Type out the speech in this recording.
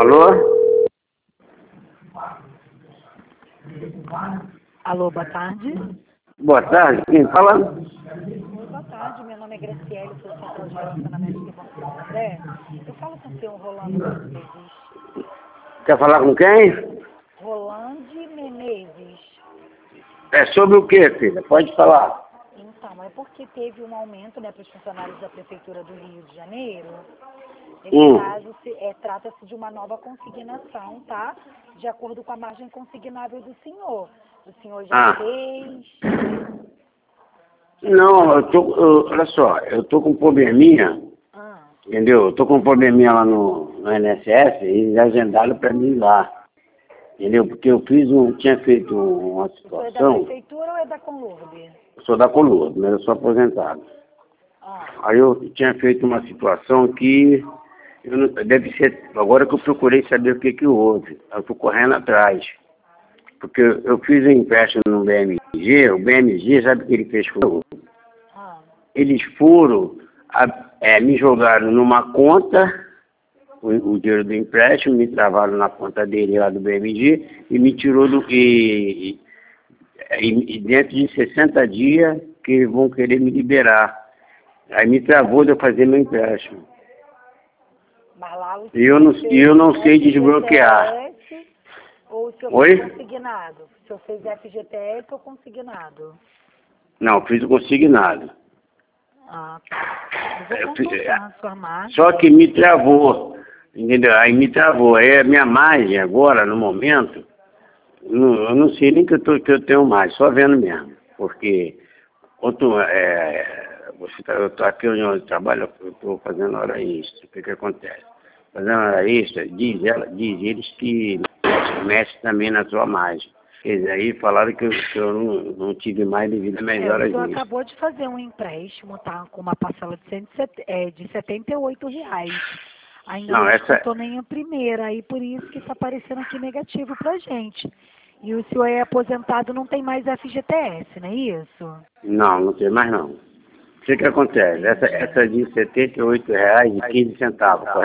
Alô? Alô, boa tarde. Boa tarde, quem fala? Oi, boa tarde. Meu nome é Graciele, sou central de relacionamento de Banco Santo André. Eu falo com o senhor Rolando Menezes. Quer falar com quem? Rolande Menezes. É sobre o que, filha? Pode falar. Então, é porque teve um aumento, né, para os funcionários da Prefeitura do Rio de Janeiro. Nesse caso, trata-se de uma nova consignação, tá? De acordo com a margem consignável do senhor. O senhor já fez? Não, olha só, eu tô com um probleminha, entendeu? Eu tô com um probleminha lá no INSS e eles agendaram para mim ir lá, entendeu? Porque tinha feito uma O senhor é da situação. Prefeitura ou é da Conlurb? Eu sou da Coluna, mas eu sou aposentado. Aí eu tinha feito uma situação que deve ser, agora que eu procurei saber o que houve. Eu estou correndo atrás. Porque eu fiz um empréstimo no BMG, o BMG, sabe o que ele fez comigo? Eles me jogaram numa conta, o dinheiro do empréstimo, me travaram na conta dele lá do BMG e me tirou e dentro de 60 dias que eles vão querer me liberar. Aí me travou de eu fazer meu empréstimo. Mas lá o E eu não sei desbloquear. FGTS ou o senhor Oi? fez consignado? O senhor fez FGTS ou consignado? Não, fiz o consignado. Ah, tá. Eu vou consultar a sua margem. Só que me travou, entendeu? Aí me travou. Aí a minha margem agora, no momento, eu não sei nem que eu tenho mais, só vendo mesmo. Porque eu estou aqui onde eu trabalho, eu estou fazendo hora extra. O que acontece? Fazendo hora extra, diz eles que mexe também na sua margem. Eles aí falaram que eu não tive mais devido a minhas horas O senhor extras. acabou de fazer um empréstimo, tá? Com uma parcela de de R$ 78. Ainda não descontou nem a primeira, aí por isso que está aparecendo aqui negativo pra gente. E o senhor é aposentado, não tem mais FGTS, não é isso? Não tem mais não. O que acontece? Essa de R$ 78,15, correto?